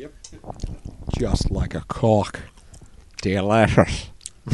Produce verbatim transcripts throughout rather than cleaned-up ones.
Yep. Just like a cock. Delicious.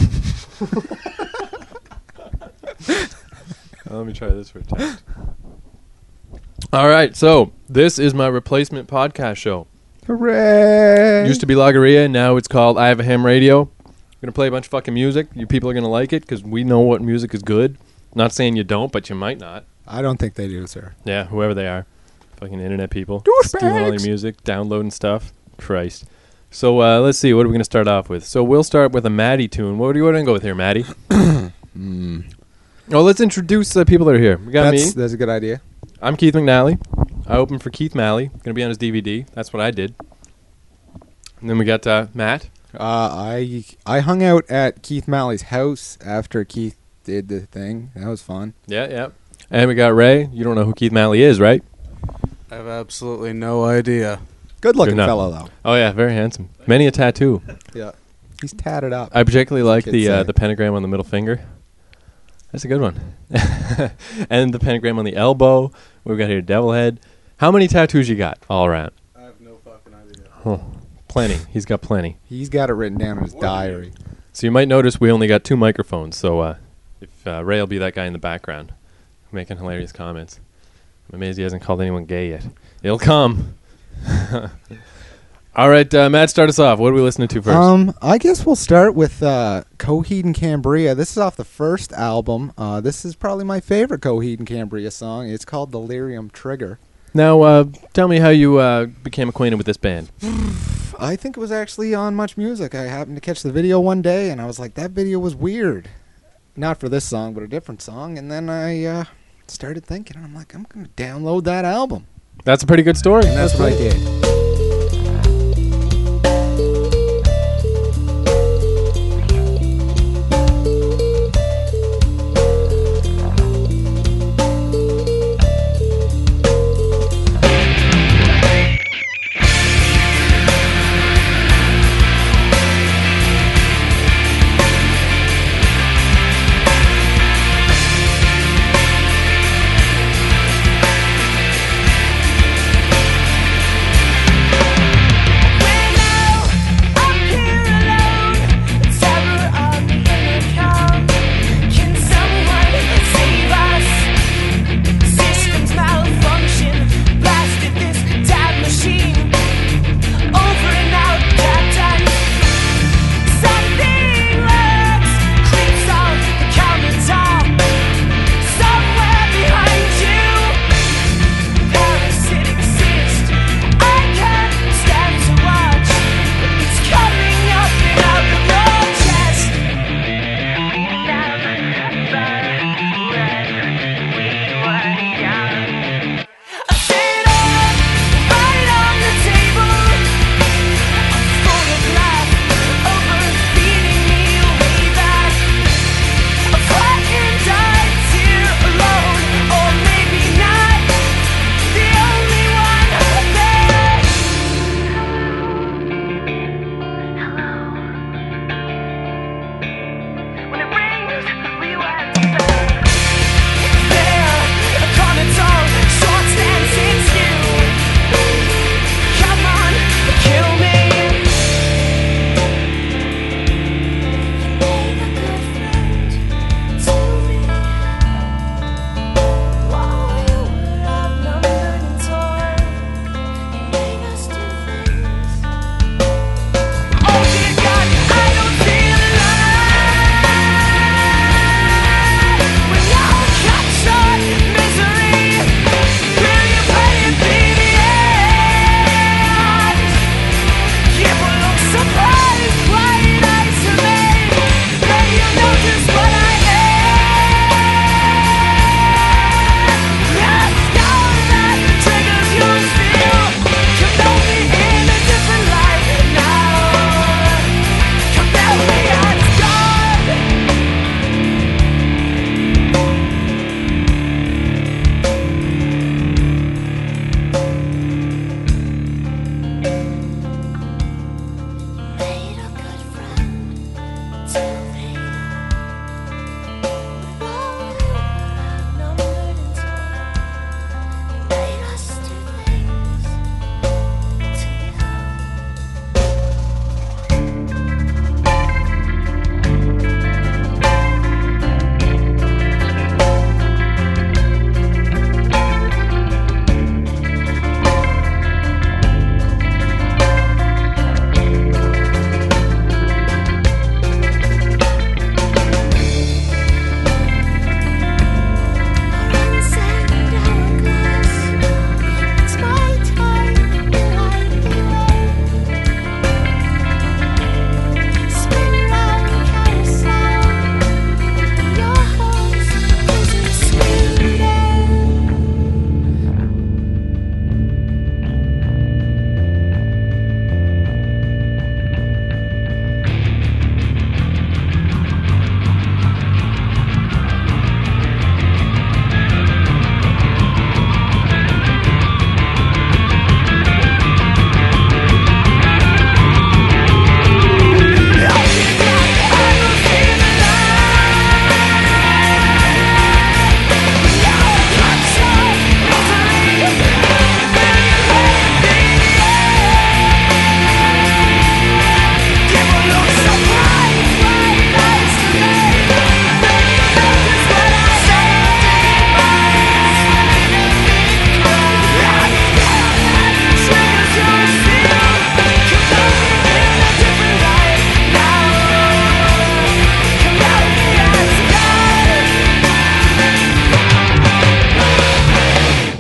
Let me try this for a test. All right, so this is my replacement podcast show. Hooray! Used to be Loggeria, now it's called I Have a Ham Radio. I'm going to play a bunch of fucking music. You people are going to like it because we know what music is good. Not saying you don't, but you might not. I don't think they do, sir. Yeah, whoever they are. Fucking internet people. Douchebags. Stealing all your music, downloading stuff. Christ. So uh, let's see, what are we going to start off with? So we'll start with a Maddie tune. What do you want to go with here, Maddie? mm. Oh, let's introduce the people that are here. We got That's, me. that's a good idea. I'm Keith McNally. I opened for Keith Malley. Going to be on his D V D. That's what I did. And then we got uh, Matt. Uh, I I hung out at Keith Malley's house after Keith did the thing. That was fun. Yeah, yeah. And we got Ray. You don't know who Keith Malley is, right? I have absolutely no idea. Good looking Good enough. fellow, though. Oh, yeah, very handsome. Many a tattoo. Yeah. He's tatted up. I particularly like Kids the uh, say. the pentagram on the middle finger. That's a good one. And the pentagram on the elbow. We've got here devil head. How many tattoos you got all around? I have no fucking idea. Oh, plenty. He's got plenty. He's got it written down in his What? diary. So you might notice we only got two microphones. So uh, if uh, Ray will be that guy in the background making hilarious comments. I'm amazed he hasn't called anyone gay yet. It'll come. All right, uh, Matt, start us off. What are we listening to first? Um, I guess we'll start with uh, Coheed and Cambria. This is off the first album. Uh, this is probably my favorite Coheed and Cambria song. It's called Delirium Trigger. Now, uh, tell me how you uh, became acquainted with this band. I think it was actually on Much Music. I happened to catch the video one day, and I was like, that video was weird. Not for this song, but a different song. And then I uh, started thinking, and I'm like, I'm going to download that album. That's a pretty good story. And that's what I did. Delirium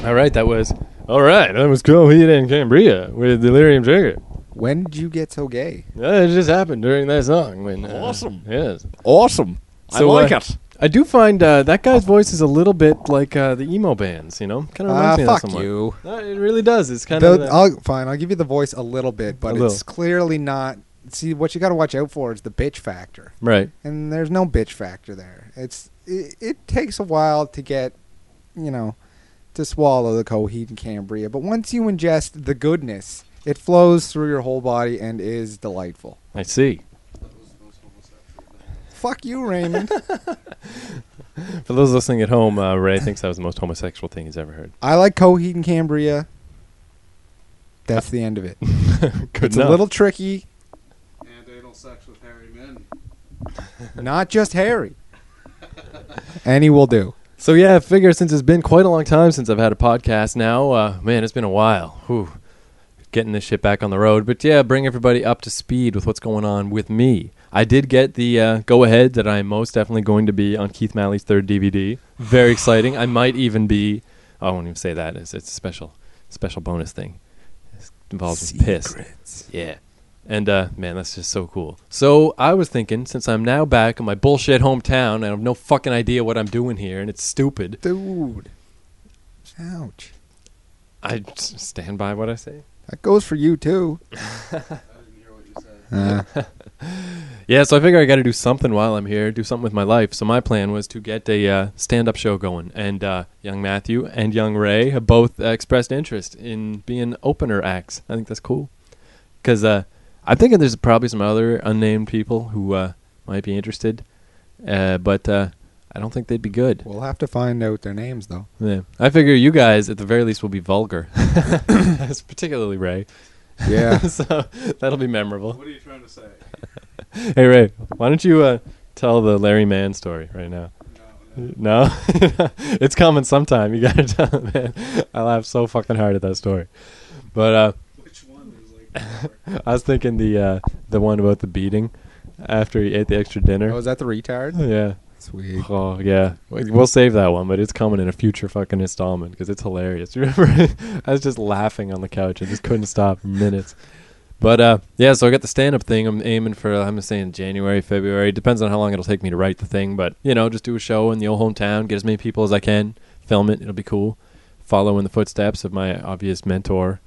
All right, that was all right. That was Coheed and Cambria with Delirium Trigger. When did you get so gay? Uh, it just happened during that song. When, uh, Awesome. Yes. Awesome. So, I like uh, it. I do find uh, that guy's voice is a little bit like uh, the emo bands, you know? Kind of Ah, reminds me of that fuck somewhat. you. No, it really does. It's kind The- of... I'll, fine, I'll give you the voice a little bit, but A it's little. clearly not. See, what you got to watch out for is the bitch factor, Right. and there's no bitch factor there. It's it, it takes a while to get, you know, to swallow the Coheed and Cambria, but once you ingest the goodness, it flows through your whole body and is delightful. I see. Fuck you, Raymond. For those listening at home, uh, Ray thinks that was the most homosexual thing he's ever heard. I like Coheed and Cambria. That's the end of it. Good It's enough. a little tricky, And anal sex with hairy men. not just Harry. Any will do. So yeah, I figure since it's been quite a long time since I've had a podcast now, uh, man, it's been a while. Whew. Getting this shit back on the road. But yeah, bring everybody up to speed with what's going on with me. I did get the uh, go-ahead that I'm most definitely going to be on Keith Malley's third D V D. Very exciting. I might even be... Oh, I won't even say that. It's, it's a special, special bonus thing. It involves piss. Secrets. Yeah. And, uh, man, that's just so cool. So I was thinking, since I'm now back in my bullshit hometown, and I have no fucking idea what I'm doing here, and it's stupid, Dude. Ouch. I s- stand by what I say. That goes for you, too. I didn't hear what you said. Uh, Yeah, so I figure I got to do something while I'm here, do something with my life. So my plan was to get a uh, stand-up show going, and uh, young Matthew and young Ray have both uh, expressed interest in being opener acts. I think that's cool, because uh, I'm thinking there's probably some other unnamed people who uh, might be interested, uh, but uh, I don't think they'd be good. we'll have to find out their names, though. Yeah, I figure you guys, at the very least, will be vulgar, particularly Ray. Yeah. So that'll be memorable. What are you trying to say? Hey Ray, why don't you uh, tell the Larry Mann story right now? No, no. No, it's coming sometime. You gotta tell it, man. I laughed so fucking hard at that story. But uh, Which one? There's like four. I was thinking the uh, the one about the beating after he ate the extra dinner. Oh, is that the retard? Yeah. Sweet. Oh yeah. We- We'll save that one, but it's coming in a future fucking installment because it's hilarious. Remember, I was just laughing on the couch. I just couldn't stop for minutes. But uh, yeah, so I got the stand-up thing. I'm aiming for, I'm saying January, February. Depends on how long it'll take me to write the thing. But, you know, just do a show in the old hometown, get as many people as I can, film it. It'll be cool. Follow in the footsteps of my obvious mentor,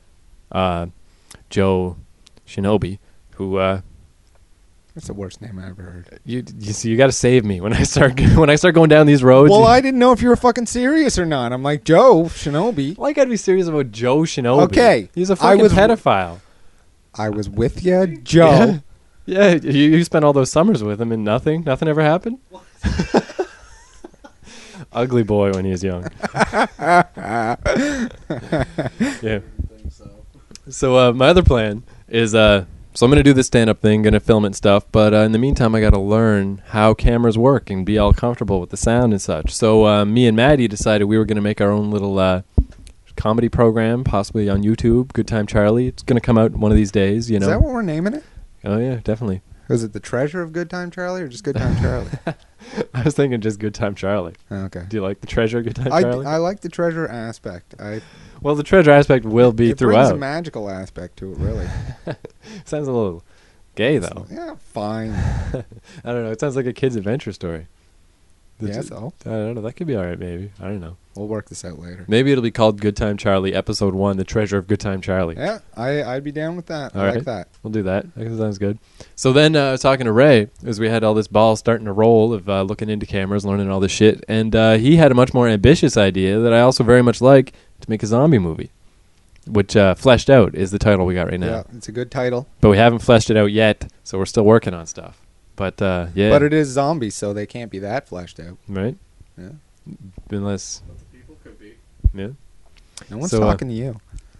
uh, Joe Shinobi, who, uh, That's the worst name I ever heard. you you see, you got to save me when I start when I start going down these roads. Well, I didn't know if you were fucking serious or not. I'm like, Joe Shinobi. Why you got to be serious about Joe Shinobi? Okay, He's a I fucking was- pedophile. I was with you, Joe. Yeah, you, you spent all those summers with him and nothing? Nothing ever happened? Ugly boy when he was young. Yeah. Think so. So uh, my other plan is, uh, so I'm going to do this stand-up thing, going to film it and stuff, but uh, in the meantime, I got to learn how cameras work and be all comfortable with the sound and such. So uh, me and Maddie decided we were going to make our own little uh, comedy program, possibly on YouTube, Good Time Charlie. It's going to come out one of these days, you Is know. that what we're naming it? Oh, yeah, definitely. Was it the Treasure of Good Time Charlie or just Good Time Charlie? I was thinking just Good Time Charlie. Okay. Do you like the treasure of Good Time I, Charlie? I like the treasure aspect. I well, the treasure aspect will be it brings a throughout. magical aspect to it, really. Sounds a little gay, though. Yeah, fine. I don't know. It sounds like a kid's adventure story. Yeah, so I don't know. That could be all right, maybe. I don't know. we'll work this out later. Maybe it'll be called Good Time Charlie, Episode one, The Treasure of Good Time Charlie. Yeah, I, I'd be down with that. All I like right. that. We'll do that. That sounds good. So then uh, I was talking to Ray, as we had all this ball starting to roll of uh, looking into cameras, learning all this shit, and uh, he had a much more ambitious idea that I also very much like, to make a zombie movie, which uh, Fleshed Out is the title we got right now. Yeah, it's a good title. But we haven't fleshed it out yet, so we're still working on stuff. But uh, yeah, But it is zombies, so they can't be that fleshed out. right? Yeah. Unless, But the people could be. yeah. No one's So, uh, talking to you.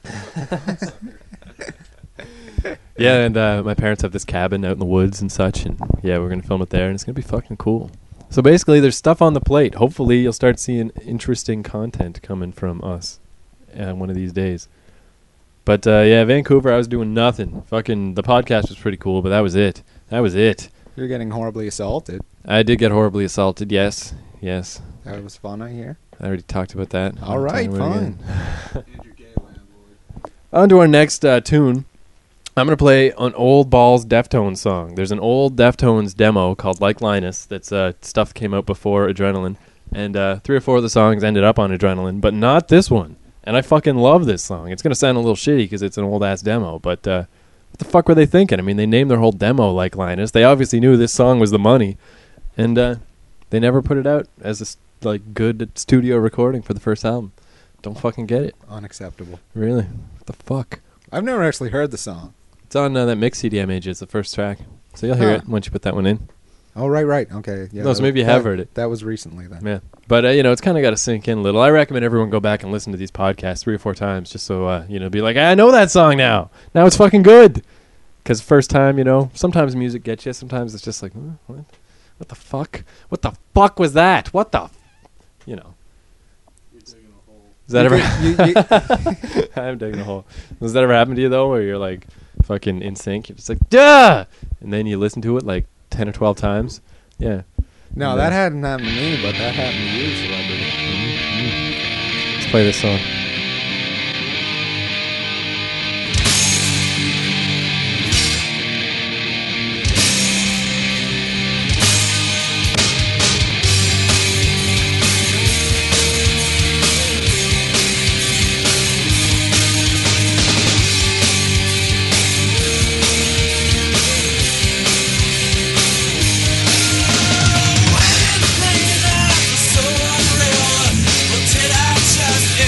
Yeah, and uh, my parents have this cabin out in the woods and such, and yeah, we're gonna film it there, and it's gonna be fucking cool. So basically, there's stuff on the plate. Hopefully, you'll start seeing interesting content coming from us uh, one of these days. But uh, yeah, Vancouver, I was doing nothing. Fucking the podcast was pretty cool, but that was it. That was it. You're getting horribly assaulted. I did get horribly assaulted. Yes, yes. That was fun, I hear. I already talked about that. All right, Talking about it fine. again. Andrew Gay landlord. On to our next uh, tune. I'm going to play an old Balls Deftones song. There's an old Deftones demo called Like Linus that's uh, stuff that came out before Adrenaline. And uh, three or four of the songs ended up on Adrenaline, but not this one. And I fucking love this song. It's going to sound a little shitty because it's an old-ass demo, but uh, what the fuck were they thinking? I mean, they named their whole demo Like Linus. They obviously knew this song was the money. And uh, they never put it out as a s- like good studio recording for the first album. Don't fucking get it. Unacceptable. Really? What the fuck? I've never actually heard the song. It's on uh, that mix C D I made you. It's the first track. So you'll hear Huh. it once you put that one in. Oh, right, right. Okay. Yeah, No, so that- maybe you have that- heard it. That was recently then. Yeah. But, uh, you know, it's kind of got to sink in a little. I recommend everyone go back and listen to these podcasts three or four times just so, uh, you know, be like, I know that song now. Now it's fucking good. Because first time, you know, sometimes music gets you. Sometimes it's just like, huh, what? What the fuck? What the fuck was that? What the, f-? you know. You're digging a hole. Does that You ever? could- you- I'm digging a hole. Does that ever happen to you though, where you're like fucking in sync? You're just like, duh, and then you listen to it like ten or twelve times. Yeah. No, No. that hadn't happened to me, but that happened to you, celebrity. Let's play this song. So unreal, what did I just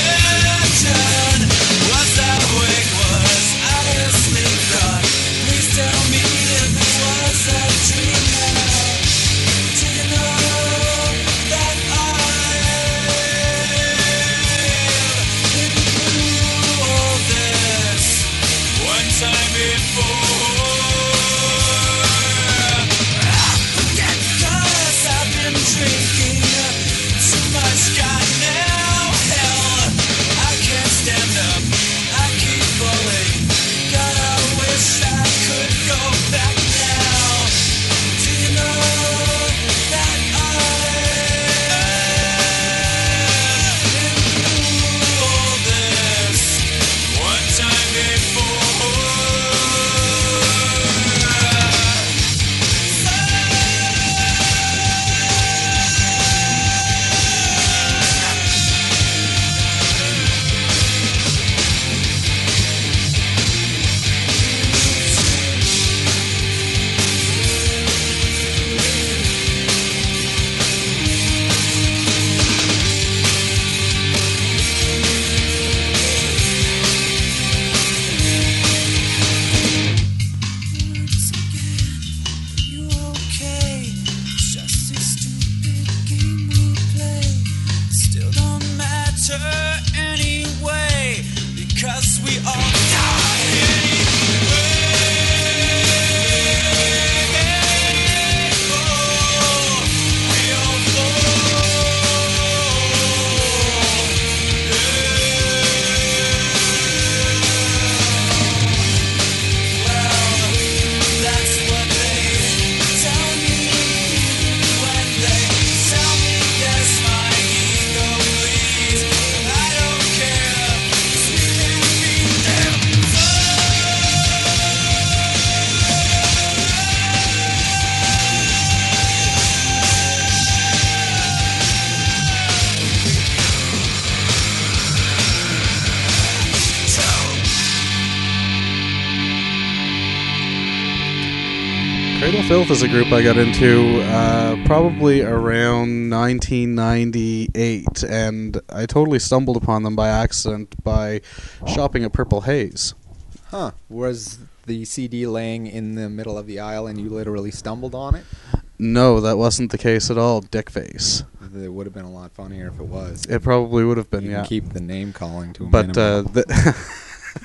Cradle Filth is a group I got into uh, probably around nineteen ninety-eight, and I totally stumbled upon them by accident by shopping at Purple Haze. Huh. Was the C D laying in the middle of the aisle and you literally stumbled on it? No, that wasn't the case at all, dickface. It would have been a lot funnier if it was. It probably would have been, You yeah. can keep the name calling to a But uh, minimum. the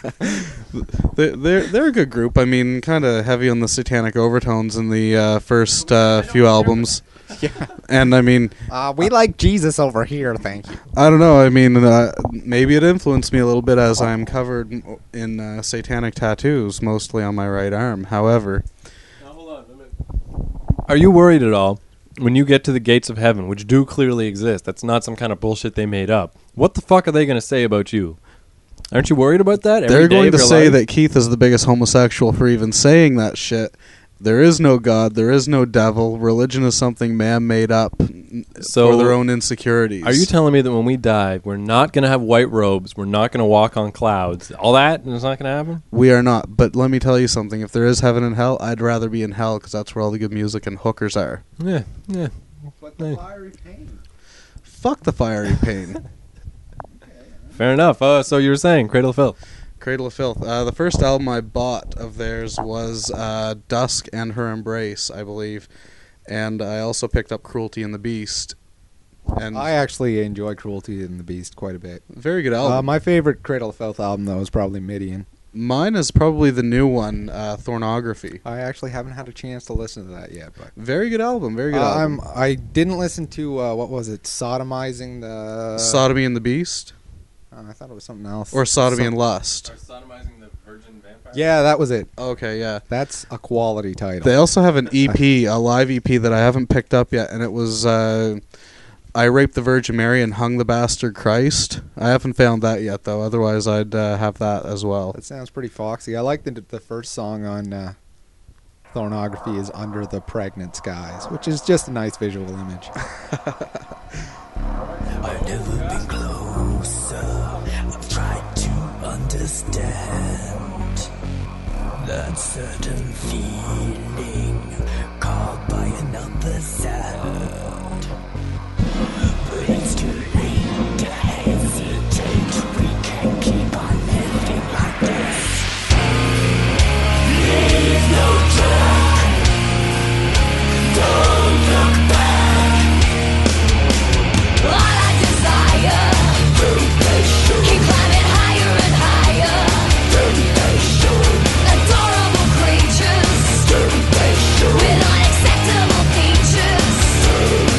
they're, they're they're a good group. I mean, kind of heavy on the satanic overtones in the uh, first uh, few albums. Yeah. And I mean, Uh, we like Jesus over here, thank you. I don't know. I mean, uh, maybe it influenced me a little bit as I'm covered m- in uh, satanic tattoos, mostly on my right arm. However, Are you worried at all when you get to the gates of heaven, which do clearly exist, that's not some kind of bullshit they made up. What the fuck are they going to say about you? Aren't you worried about that? Every They're day going of to your say life? that Keith is the biggest homosexual for even saying that shit. There is no God. There is no devil. Religion is something man made up n- So, for their own insecurities. Are you telling me that when we die, we're not going to have white robes, we're not going to walk on clouds, all that is not going to happen? We are not. But let me tell you something. If there is heaven and hell, I'd rather be in hell because that's where all the good music and hookers are. Yeah, yeah. But the fiery pain. Fuck the fiery pain. Fair enough. Uh, so you were saying Cradle of Filth. Cradle of Filth. Uh, the first album I bought of theirs was uh, Dusk and Her Embrace, I believe. And I also picked up Cruelty and the Beast. And I actually enjoy Cruelty and the Beast quite a bit. very good album. Uh, my favorite Cradle of Filth album, though, is probably Midian. Mine is probably the new one, uh, Thornography. I actually haven't had a chance to listen to that yet, but Very good album. Very good uh, album. I'm I didn't listen to uh, what was it, Sodomizing the. Sodomy and the Beast, uh, I thought it was something else. or Sodomy Some- and Lust. sodomizing the virgin vampire? Yeah, that was it. Okay, yeah. That's a quality title. They also have an E P, a live E P that I haven't picked up yet, and it was uh, I Raped the Virgin Mary and Hung the Bastard Christ. I haven't found that yet, though. Otherwise, I'd uh, have that as well. That sounds pretty foxy. I like the the first song on uh, Thornography is Under the Pregnant Skies, which is just a nice visual image. I've never been closer. I've tried to understand that certain feeling called by another sound. But it's too late to hesitate. We can't keep on living like this. Leave no track. Don't look back. All I desire, keep climbing higher and higher. Adorable creatures with unacceptable features.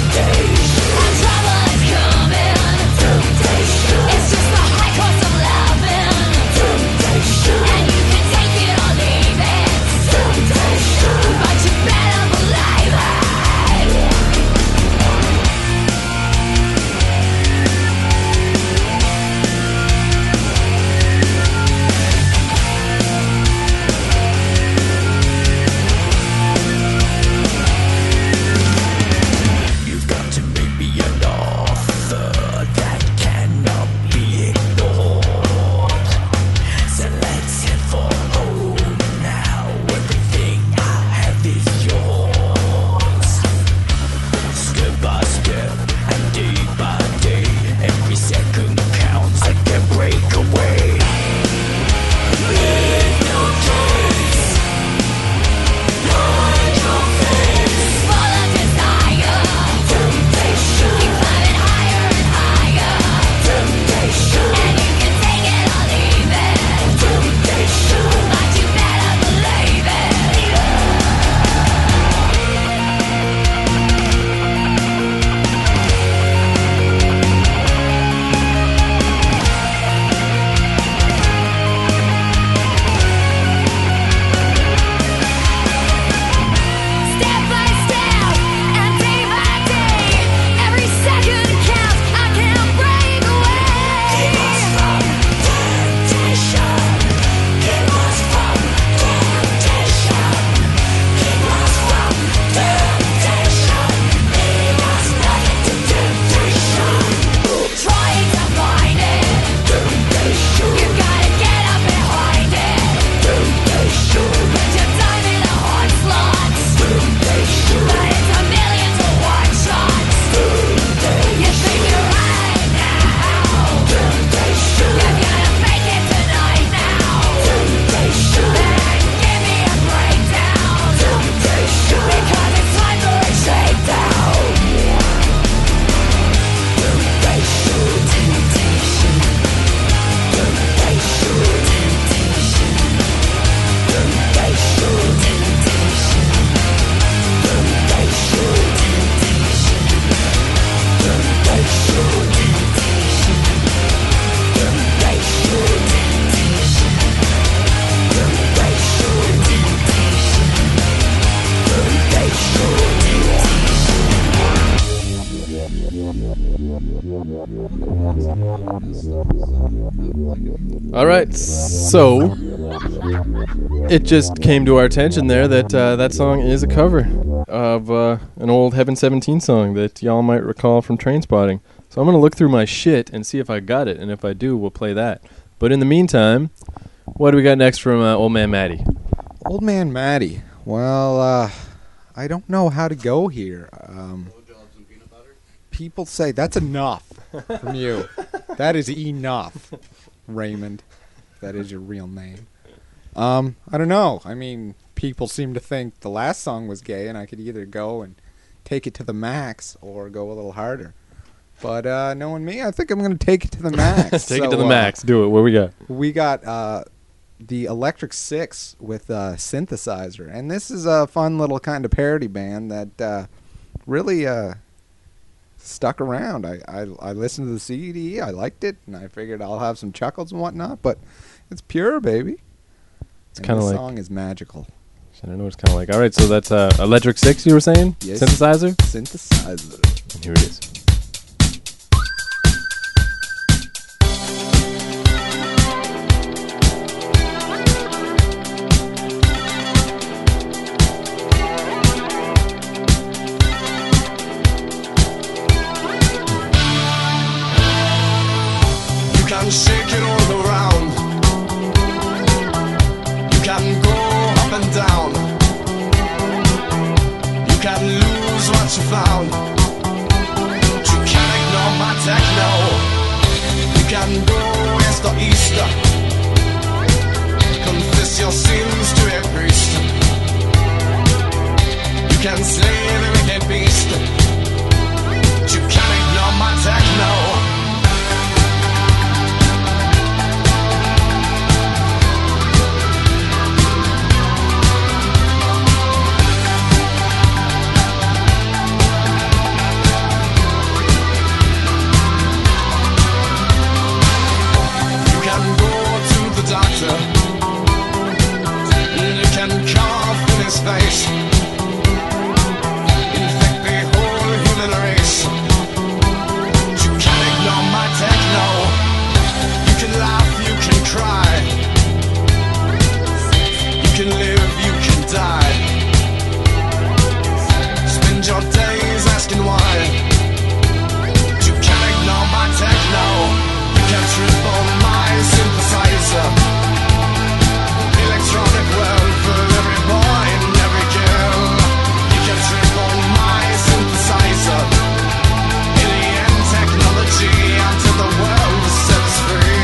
All right, so it just came to our attention there that uh, that song is a cover of uh, an old Heaven seventeen song that y'all might recall from Trainspotting. So I'm going to look through my shit and see if I got it, and if I do, we'll play that. But in the meantime, what do we got next from uh, Old Man Matty? Old Man Matty. Well, uh, I don't know how to go here. Um, Blowjobs and peanut butter. people say that's enough from you. That is enough, Raymond. That is your real name. Um, I don't know. I mean, people seem to think the last song was gay, and I could either go and take it to the max or go a little harder. But uh, knowing me, I think I'm going to take it to the max. Take So, it to the uh, max. Do it. What we got? We got uh, the Electric Six with uh, Synthesizer. And this is a fun little kind of parody band that uh, really uh, stuck around. I, I, I listened to the C D, I liked it, and I figured I'll have some chuckles and whatnot. But it's pure, baby. It's And kind of the like... song is magical. I don't know what it's kind of like. All right, so that's uh, Electric Six, you were saying? Yes. Synthesizer? Synthesizer. And here it is. You can shake it all around. You can go up and down. You can lose what you found. But you can't ignore my techno. You can go west or east. Confess your sins to a priest. You can slay the wicked beast. But you can't ignore my techno. You can cough in his face, infect the whole human race. But you can't ignore my techno. You can laugh, you can cry. You can live, you can die. Spend your days asking why. But you can't ignore my techno. You can trip on my synthesizer. Electronic world for every boy and every girl. You can trip on my synthesizer. Alien technology until the world sets free.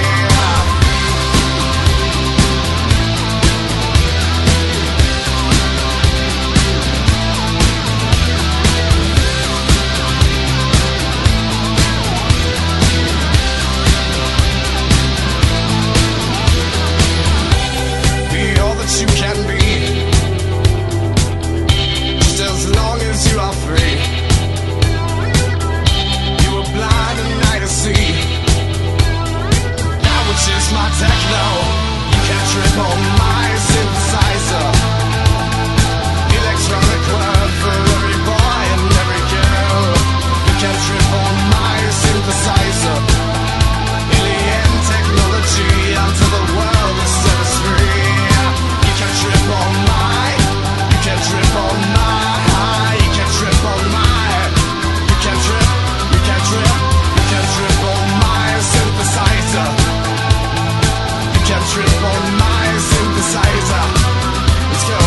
You can be, just as long as you are free. You were blind and now to see. That which is my techno. You can trip on my synthesizer. Electronic world for every boy and every girl. You can trip on my synthesizer. Alien technology until the world is set us free. You can trip on my, you can trip on my, you can trip on my, you can trip, you can trip, you can trip on my synthesizer. You can trip on my synthesizer. Let's go.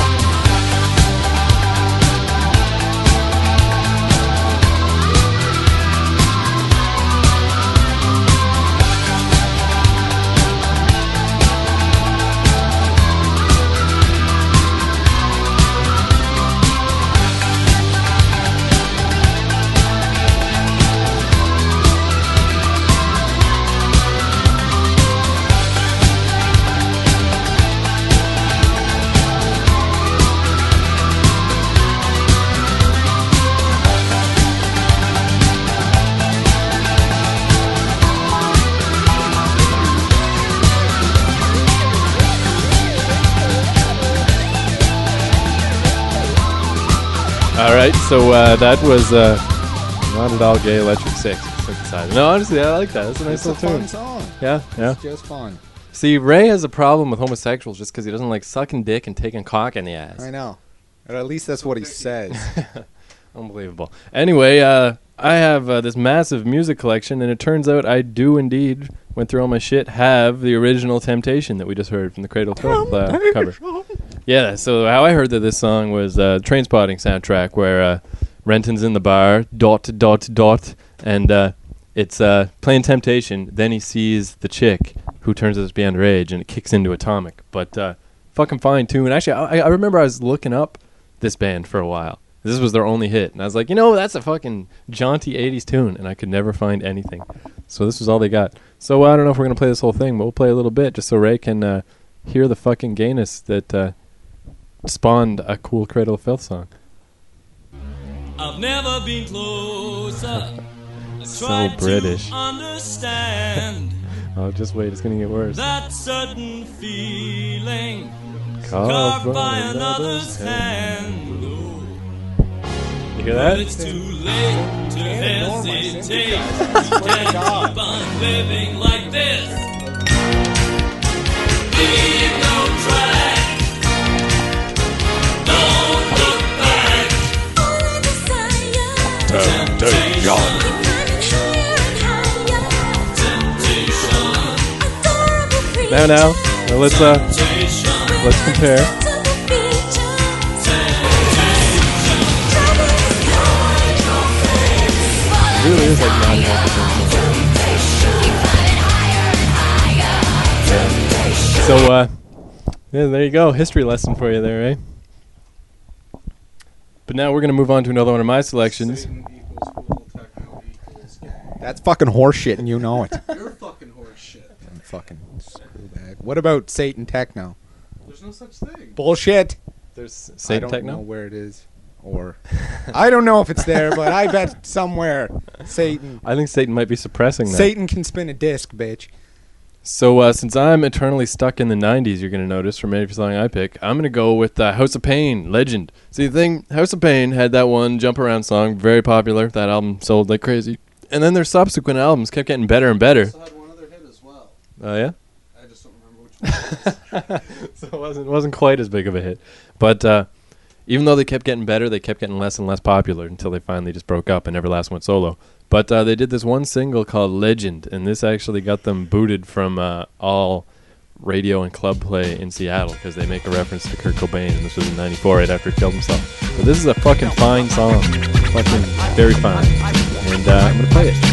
All right, so uh, that was uh, Not At All Gay Electric Six. synthesizer. No, honestly, I like that. That's a nice It's a little fun tune. song. Yeah, yeah. It's just fun. See, Ray has a problem with homosexuals just because he doesn't like sucking dick and taking cock in the ass. I know. Or at least that's what he says. Unbelievable. Anyway, uh, I have uh, this massive music collection, and it turns out I do indeed, went through all my shit, have the original Temptation that we just heard from the Cradle of Filth uh, cover. Yeah, so how I heard that this song was uh, Trainspotting soundtrack, where uh, Renton's in the bar, dot, dot, dot, and uh, it's uh, playing Temptation. Then he sees the chick who turns out to be underage, and it kicks into Atomic. But uh, fucking fine tune. Actually, I, I remember I was looking up this band for a while. This was their only hit. And I was like, you know, that's a fucking jaunty eighties tune. And I could never find anything. So this was all they got. So I don't know if we're going to play this whole thing, but we'll play a little bit just so Ray can uh, hear the fucking gayness that uh, spawned a cool Cradle of Filth song. I've never been closer. So British. Understand Oh, just wait. It's going to get worse. that certain feeling Carved carved by by another's another's hand. Oh, You hear but that? it's too late to hesitate. You can't keep on living like this. Leave no track. Don't look back. Temptation. Now, now. Now let's, uh, let's compare. It really is like not yeah. So, uh, yeah, there you go. History lesson for you there, eh? But now we're going to move on to another one of my selections. Satan equals cool, techno equals gay. That's fucking horseshit, and you know it. You're fucking horse shit. I'm fucking screwbag. What about Satan Techno? There's no such thing. Bullshit. There's I Satan don't Techno. know where it is. Or I don't know if it's there, but I bet somewhere Satan I think Satan might be suppressing that. Satan can spin a disc, bitch. So uh, since I'm eternally stuck in the nineties, you're going to notice from every song I pick, I'm going to go with uh, House of Pain, Legend. See, the thing, House of Pain had that one Jump Around song, very popular. That album sold like crazy. And then their subsequent albums kept getting better and better. Also had one other hit as well. Oh, yeah? I just don't remember which one it was. So it wasn't, wasn't quite as big of a hit. But uh, even though they kept getting better, they kept getting less and less popular until they finally just broke up and Everlast went solo. But uh, they did this one single called Legend, and this actually got them booted from uh, all radio and club play in Seattle because they make a reference to Kurt Cobain, and this was in ninety-four, right after he killed himself. But this is a fucking fine song. Fucking very fine. And uh, I'm going to play it.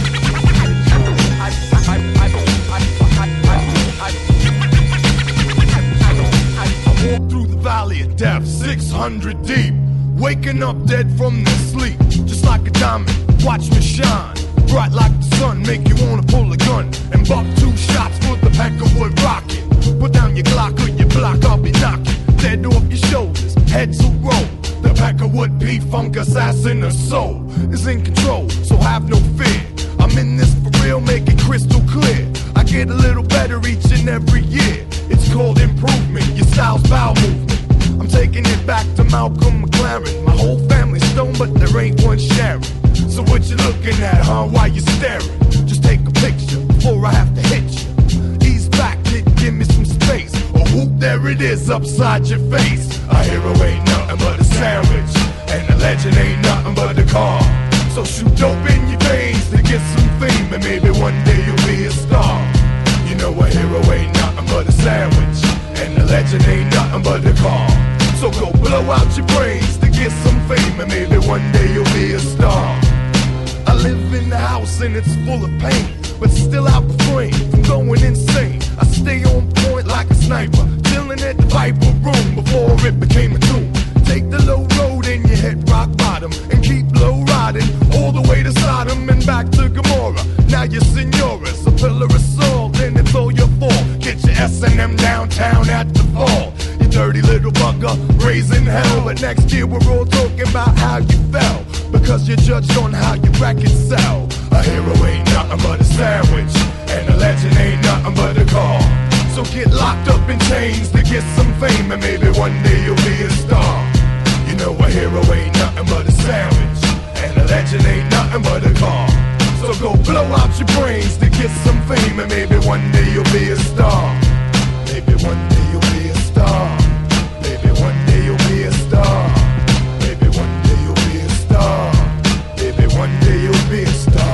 I walk through the valley of death, six hundred deep. Waking up dead from their sleep, just like a diamond, watch me shine. Bright like the sun, make you wanna pull a gun and buck two shots for the Peckerwood rocket. Put down your Glock or your block, I'll be knocking dead off your shoulders, heads will roll. The Peckerwood P-Funk assassin of soul is in control, so have no fear. I'm in this for real, make it crystal clear. I get a little better each and every year. It's called improvement, your style's bowel movement. I'm taking it back to Malcolm McLaren. My whole family's stoned, but there ain't one sharing. So what you looking at, huh? Why you staring? Just take a picture before I have to hit you. Ease back, kid, give me some space. Or whoop, there it is upside your face. A hero ain't nothing but a sandwich, and a legend ain't nothing but a car. So shoot dope in your veins to get some fame, and maybe one day you'll be a star. You know a hero ain't nothing but a sandwich, and a legend ain't nothing but a car. So go blow out your brains to get some fame, and maybe one day you'll be a star. I live in the house and it's full of pain, but still out the frame from going insane. I stay on point like a sniper, chilling at the Viper room before it became a tomb. Take the low road and you hit rock bottom, and keep low riding all the way to Sodom and back to Gomorrah. Now you're senoras, a pillar of salt, and it's all your fault. Get your S and M downtown at the fall. You dirty little bugger, raising hell. But next year we're all talking about how you fell, because you're judged on how your records sell. A hero ain't nothing but a sandwich, and a legend ain't nothing but a car. So get locked up in chains to get some fame, and maybe one day you'll be a star. You know a hero ain't nothing but a sandwich, and a legend ain't nothing but a car. So go blow out your brains to get some fame, and maybe one day you'll be a star. Maybe one day you'll be a star. Maybe one day you'll be a star. Maybe one day you'll be a star. Maybe one day you'll be a star.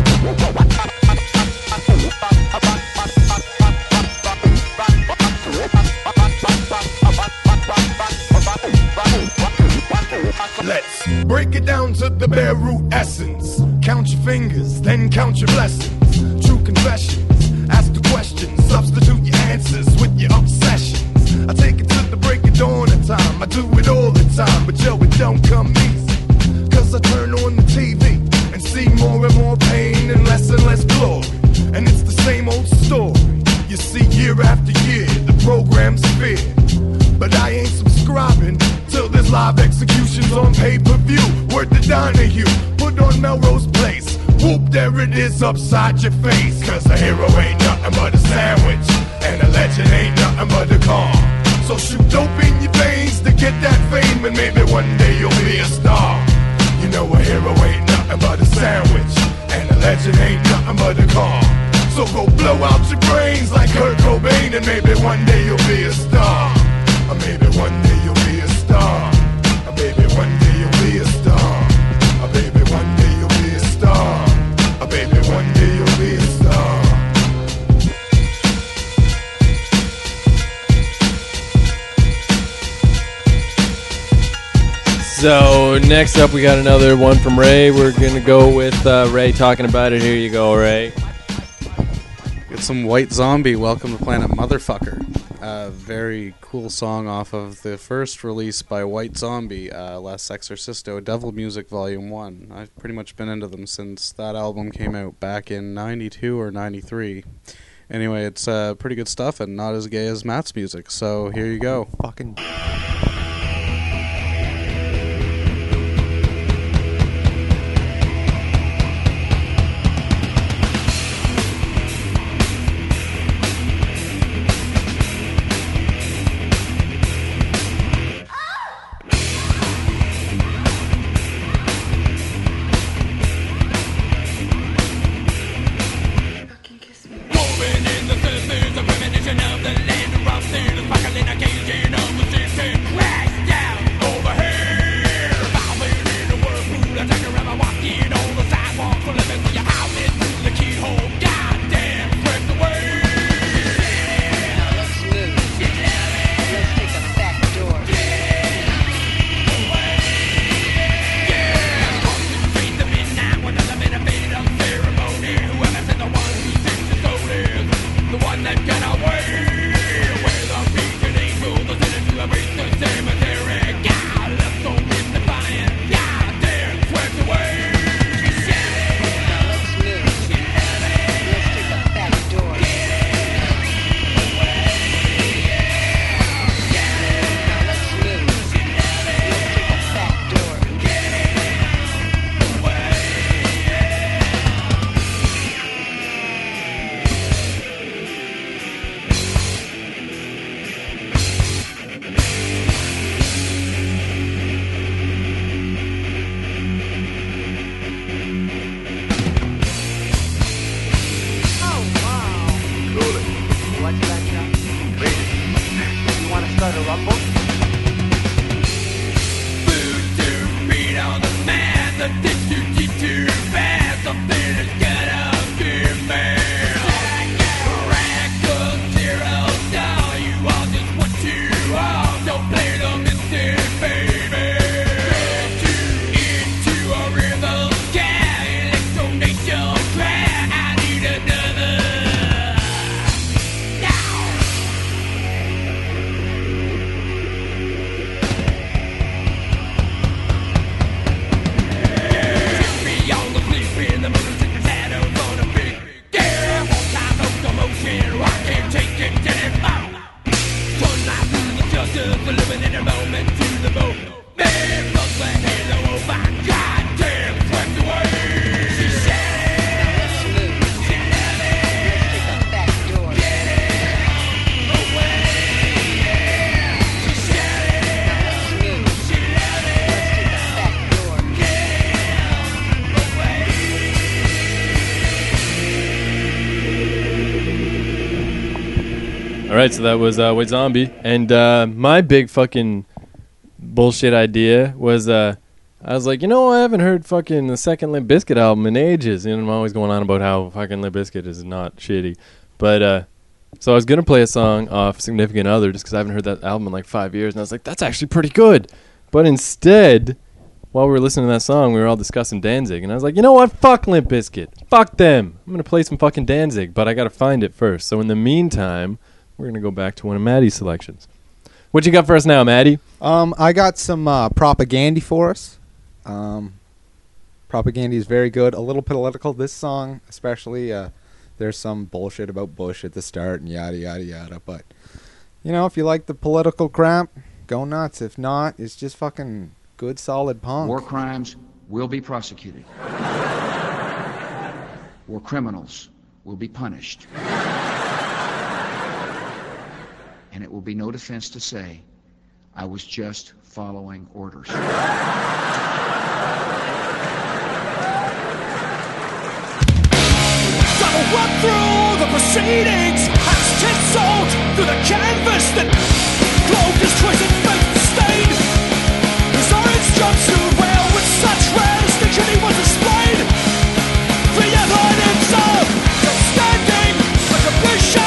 Let's break it down to the bare root essence. Count your fingers, then count your blessings. True confessions, ask the questions, substitute your answers with your obsessions. I take it to the break of dawn of time. I do it all the time, but yo, it don't come easy. Cause I turn on the T V and see more and more pain and less and less glory. And it's the same old story. You see year after year, the program's fear. But I ain't subscribing till there's live executions on pay-per-view. Word to Donahue, put on Melrose Place. Whoop, there it is upside your face. Cause a hero ain't nothing but a sandwich, and a legend ain't nothing but a car. So shoot dope in your veins to get that fame, and maybe one day you'll be a star. You know a hero ain't nothing but a sandwich, and a legend ain't nothing but a car. So go blow out your brains like Kurt Cobain, and maybe one day you'll be a star. Or maybe one day you'll be a star. Or maybe one day you'll be a star. Or maybe one day you'll be a star. Or maybe one day you'll be a star. So next up, we got another one from Ray. We're gonna go with uh, Ray talking about it. Here you go, Ray. Get some White Zombie, Welcome to Planet Motherfucker. Uh, very cool song off of the first release by White Zombie, uh, Les Exorcisto, Devil Music Volume one. I've pretty much been into them since that album came out back in ninety-two or ninety-three. Anyway, it's uh, pretty good stuff and not as gay as Matt's music, so here you go. Fucking... All right, so that was uh, White Zombie, and uh, my big fucking bullshit idea was uh, I was like, you know, I haven't heard fucking the second Limp Bizkit album in ages, and I'm always going on about how fucking Limp Bizkit is not shitty, but uh, so I was gonna play a song off Significant Other just because I haven't heard that album in like five years, and I was like, that's actually pretty good, but instead, while we were listening to that song, we were all discussing Danzig, and I was like, you know what, fuck Limp Bizkit, fuck them, I'm gonna play some fucking Danzig, but I gotta find it first. So in the meantime, we're gonna go back to one of Maddie's selections. What you got for us now, Maddie? Um, I got some uh, Propaganda for us. Um, Propaganda is very good. A little political. This song, especially, uh, there's some bullshit about Bush at the start and yada yada yada. But you know, if you like the political crap, go nuts. If not, it's just fucking good, solid punk. War crimes will be prosecuted. War criminals will be punished. And it will be no defense to say, I was just following orders. Gotta walk through the proceedings, as chiseled through the canvas that clothed his choice and fate stained. His orange jumpsuit well with such rare distinction he was displayed. The evidence of his standing like a bishop.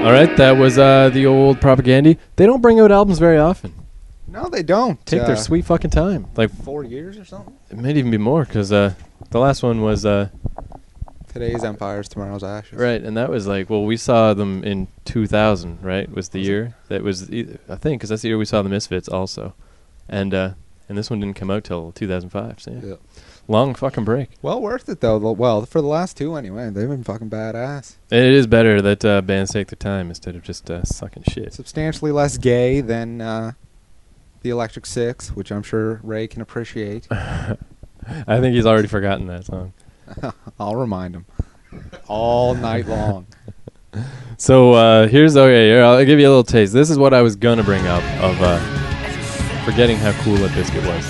All right, that was uh, the old Propaganda. They don't bring out albums very often. No, they don't. Take Uh, their sweet fucking time. Like Four years or something? it might even be more because uh, the last one was uh, Today's Empires, Tomorrow's Ashes. right, and that was like well, we saw them in two thousand. Right, was the year that was e- I think because that's the year we saw the Misfits also, and uh, and this one didn't come out till two thousand five. So yeah. Yeah. Long fucking break. Well worth it, though. Well, for the last two, anyway. They've been fucking badass. It is better that uh, bands take their time instead of just uh, sucking shit. Substantially less gay than uh, the Electric Six, which I'm sure Ray can appreciate. I think he's already forgotten that song. I'll remind him. All night long. So uh, here's okay. Here, I'll give you a little taste. This is what I was gonna bring up of uh, forgetting how cool Limp Bizkit was.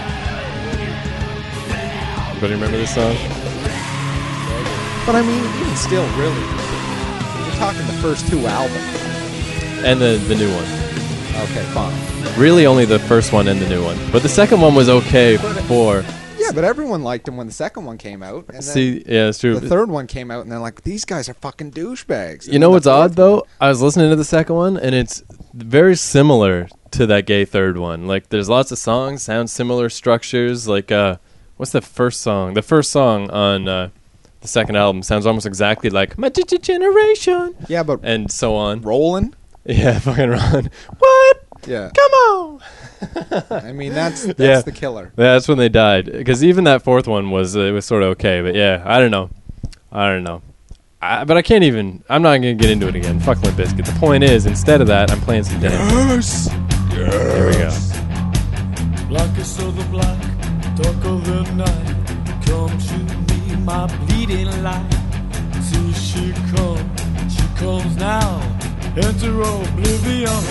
Anybody remember this song? But I mean, even still, really, you're talking the first two albums. And the the new one. Okay, fine. Really, only the first one and the new one. But the second one was okay for. Yeah, but everyone liked him when the second one came out. And then See, yeah, it's true. the third one came out, and they're like, these guys are fucking douchebags. And You know then what's the odd fourth though? one- I was listening to the second one, and it's very similar to that gay third one. Like, there's lots of songs, sound similar structures. Like, uh, what's the first song? The first song on uh, the second album sounds almost exactly like "My G G Generation," Yeah, but and so on. Rollin'? Yeah, fucking Ron. What? Yeah. Come on. I mean, that's that's Yeah. the killer. Yeah, that's when they died. Because even that fourth one was uh, it was sort of okay, but yeah, I don't know, I don't know. I, but I can't even. I'm not gonna get into it again. Fuck Limp Bizkit. The point is, instead of that, I'm playing some dance. Here we go. Blackest of the black, darker than night. Come to me, my bleeding light. See she comes, she comes now. Enter oblivion.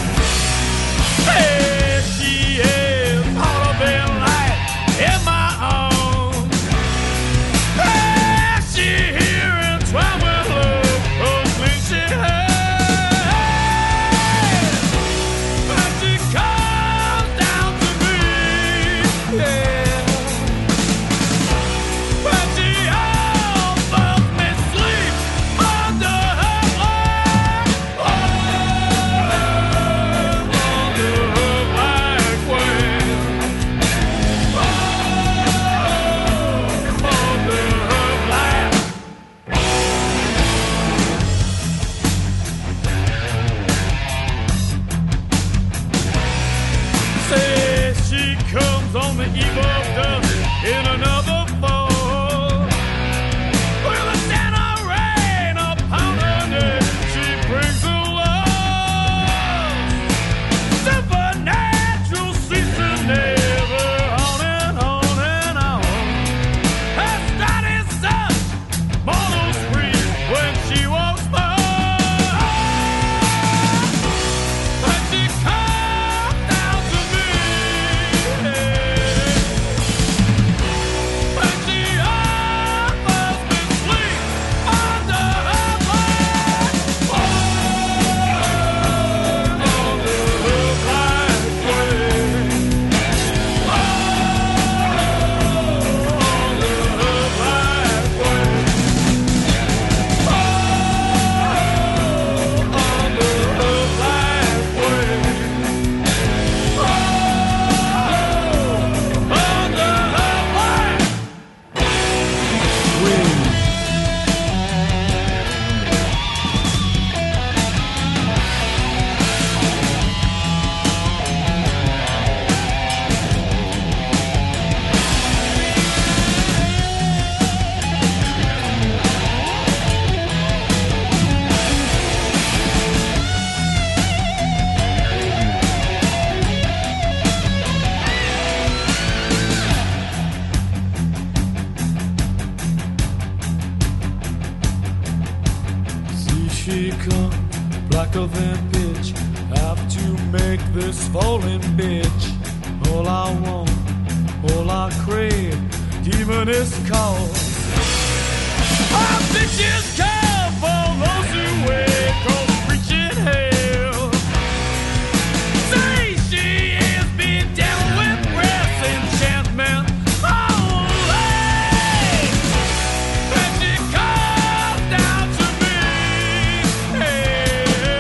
Hey, she is all of it light in my arms. Hey, she here in twelve with love, oh, clean she has. When she comes down to me, yeah. When she almost me sleep under her black, oh, under her black wing, oh, under her black. Say she comes on the eve of death in another fall. With a stand of rain upon her neck, she brings her love. Supernatural season never on and on and on. Her start is such mortal spree when she walks by. When she comes down to me, when she offers me sleep under her black, oh, under her black wing, oh, under her black wing, oh, under her black wing. See she come, blacker than pitch. Have to make this falling bitch. All I want, all I crave, demoness cause. Our bitches come for those who wait, cause preaching hell. Say she is being down with breath enchantment. Only when she comes down to me, hey,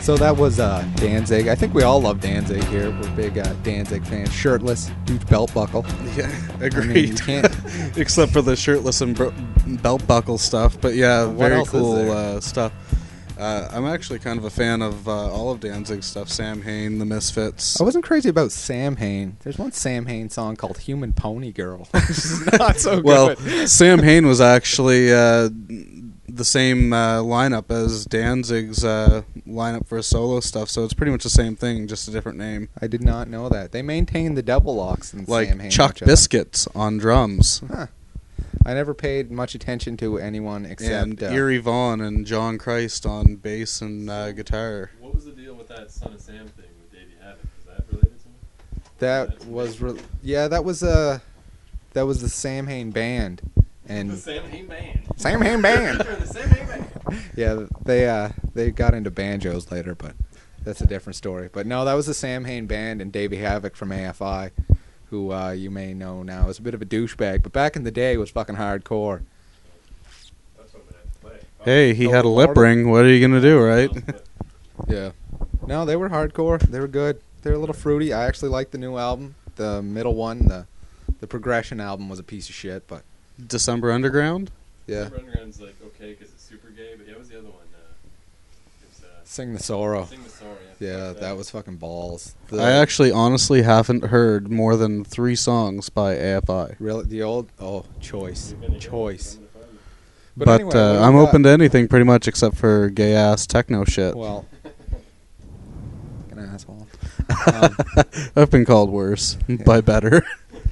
So that was uh, Danzig. I think we all love Danzig here. We're big uh, Danzig fans. Shirtless, huge belt buckle. Yeah, I agreed. mean, you can't. Except for the shirtless and bro- belt buckle stuff. But yeah, What very else is cool there? uh, stuff. Uh, I'm actually kind of a fan of uh, all of Danzig's stuff. Sam Hain, The Misfits. I wasn't crazy about Sam Hain. There's one Sam Hain song called "Human Pony Girl," which is not so Well, good. Sam Hain was actually uh, the same uh, lineup as Danzig's uh, lineup for solo stuff, so it's pretty much the same thing, just a different name. I did not know that. They maintained the double locks in Like Sam Hain. Chuck which I- Biscuits on drums. Huh. I never paid much attention to anyone except And uh, Eerie Vaughn and John Christ on bass and uh, guitar. What was the deal with that Son of Sam thing with Davey Havoc? Is that related to him? that was re- yeah, that was uh that was the Sam Hain band. And The Sam Hain Band. Sam Hain Band. the Sam Hain Band. Yeah, they uh they got into banjos later, but that's a different story. But no, that was the Sam Hain Band and Davey Havoc from A F I, who uh, you may know now is a bit of a douchebag, but back in the day was fucking hardcore. That's what I'm gonna have to play. Hey, he Oh, had a lip Lord. ring. What are you going to do, right? Yeah. No, they were hardcore. They were good. They were a little fruity. I actually liked the new album. The middle one, the the progression album was a piece of shit, but December Underground? yeah. Super Underground's like okay because it's super gay, but yeah, what was the other one? Uh, it's, uh, Sing the Sorrow. Sing the Sorrow. Yeah, fuck that was fucking balls. The, I actually honestly haven't heard more than three songs by A F I. really the old oh choice You're gonna go choice. from the front. But, anyway, what uh, do I'm we got? open to anything pretty much except for gay ass techno shit. Well, an asshole. Um, I've been called worse by better.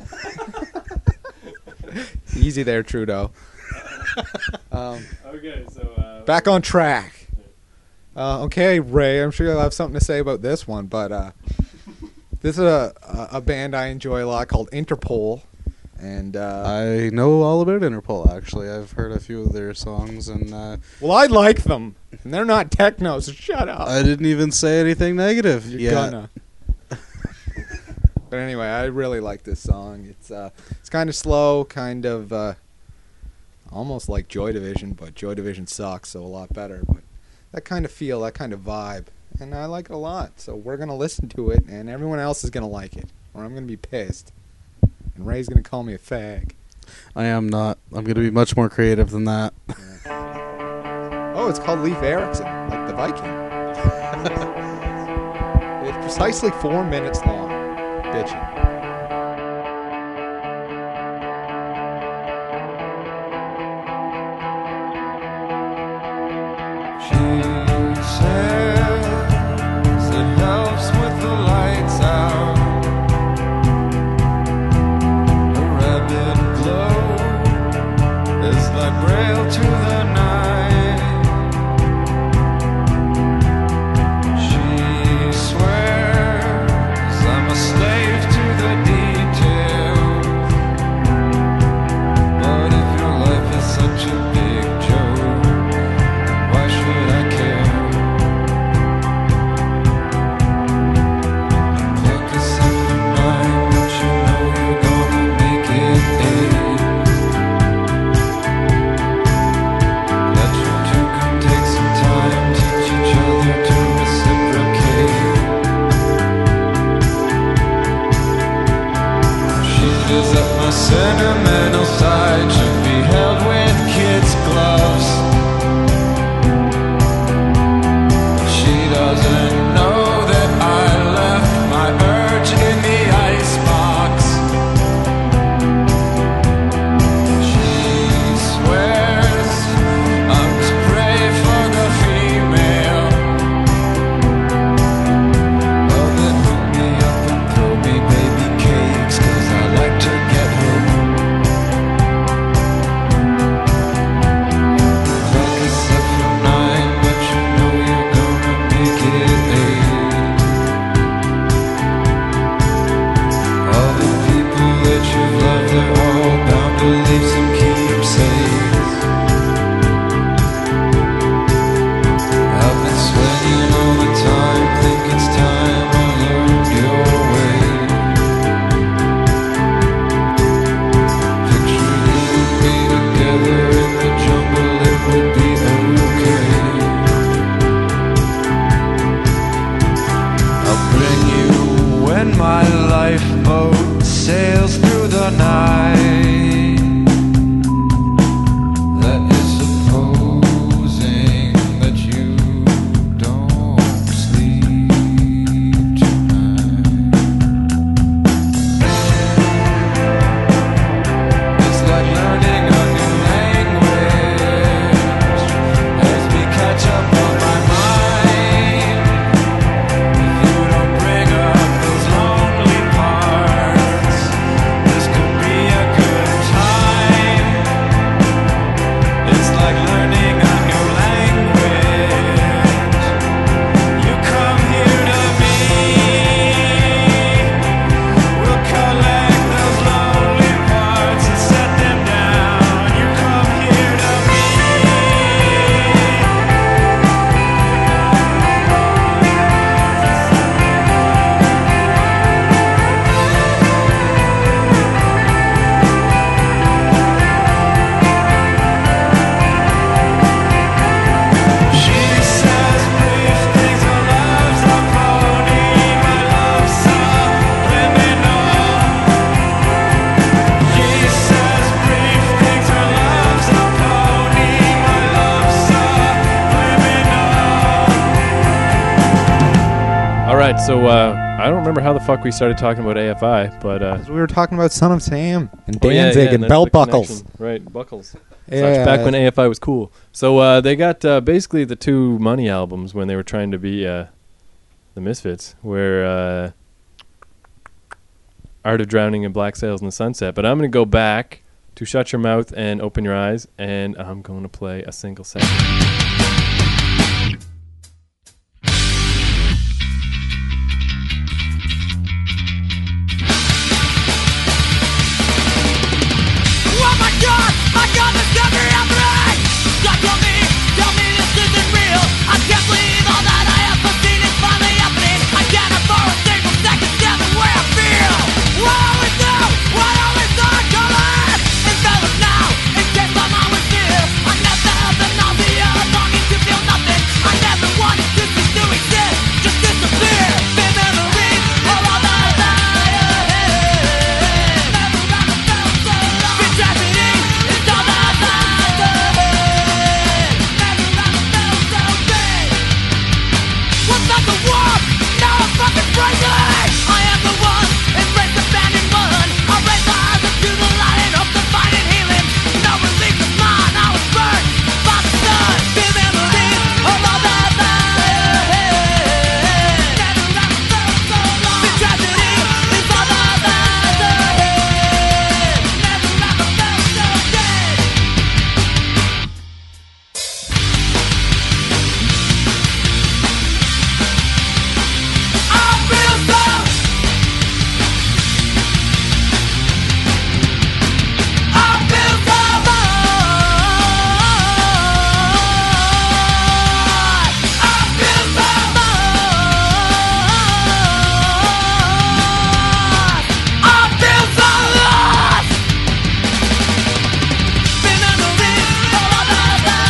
easy there, Trudeau. um, Okay, so uh, back on track. Uh, okay, Ray, I'm sure you'll have something to say about this one, but uh, this is a, a a band I enjoy a lot called Interpol, and uh, I know all about Interpol, actually. I've heard a few of their songs, and uh, well, I like them, and they're not techno, so shut up. I didn't even say anything negative. You're yet. gonna. But anyway, I really like this song. It's uh, it's kind of slow, kind of uh, almost like Joy Division, but Joy Division sucks, so a lot better. But that kind of feel, that kind of vibe, and I like it a lot. So we're gonna listen to it, and everyone else is gonna like it, or I'm gonna be pissed, and Ray's gonna call me a fag. I am not. I'm going to be much more creative than that. Oh, it's called Leif Erikson, like the Viking. It's precisely four minutes long. Bitchin'. Sentimental side should be held with kids' gloves. She doesn't know that I left my urge in the icebox. She swears I'm to pray for the female. Oh, then hook me up and throw me baby cakes, 'cause I like to get home. right, so uh, I don't remember how the fuck we started talking about A F I, but uh, 'Cause we were talking about Son of Sam and oh, yeah, Danzig yeah, and that's belt the buckles. connection. Right, buckles. Yeah. Such back when A F I was cool. So uh, they got uh, basically the two Money albums when they were trying to be uh, the Misfits, where uh, Art of Drowning and Black Sails in the Sunset. But I'm going to go back to Shut Your Mouth and Open Your Eyes, and I'm going to play a single second. Oh my God, I got the discovery happening. God, tell me, tell me this isn't real. I can't believe all that I have seen is finally happening. I can't afford a single second stand the way I feel. What I always do, what I always saw coming. Enveloped now, in case I'm always here. I never have the nausea of longing to feel nothing. I never wanted to cease to exist, just disappear. The memories of all that I had. Never ever felt so lost. The tragedy is all that I had. Never ever felt so big. What's not the war? Now I'm fucking crazy. I am the one, embrace abandoned one. I raise my eyes up to the light and hope to find it healing. No relief is mine, I was burned by the sun. The memories of all that I had. Never ever felt so lost. The tragedy is all that I had. Never ever felt so dead. I feel so. I feel so lost. I feel so lost. I feel so lost. The memories of all that I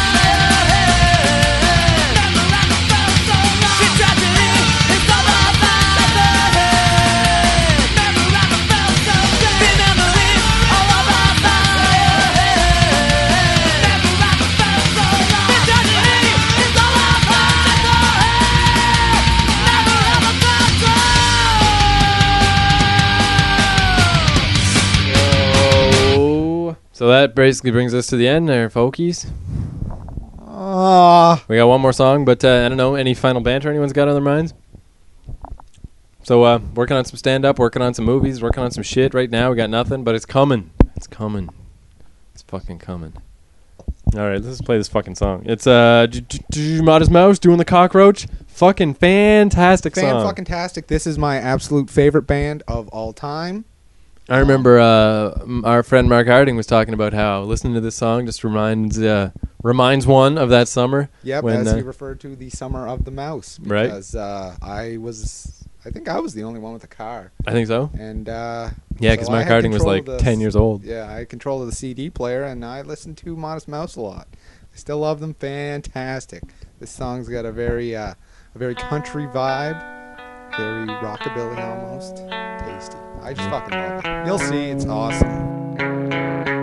had. Never ever felt so lost. The tragedy is all that I had. Never ever felt so dead. The memories of all that I had. Never ever felt so lost. The tragedy is all I had. Never ever felt so. Oh. So that basically brings us to the end there, folkies. Ah, We got one more song, but uh, I don't know, any final banter anyone's got on their minds? So, uh, working on some stand-up, working on some movies, working on some shit right now. We got nothing, but it's coming. It's coming. It's fucking coming. All right, let's just play this fucking song. It's uh, J- J- J- Modest Mouse doing the Cockroach. Fucking fantastic fan song. fucking tastic. This is my absolute favorite band of all time. I remember uh, m- our friend Mark Harding was talking about how listening to this song just reminds uh, reminds one of that summer. Yep, when, as uh, he referred to the Summer of the Mouse. Right. Because uh, I was, I think I was the only one with a car. I think so. And uh, Yeah, 'cause so Mark I had Harding was control like of the ten years old. Yeah, I had control of the C D player, and I listened to Modest Mouse a lot. I still love them. Fantastic. This song's got a very, uh, a very country vibe, very rockabilly almost. Tasty. I just fucking love it. You'll see, it's awesome.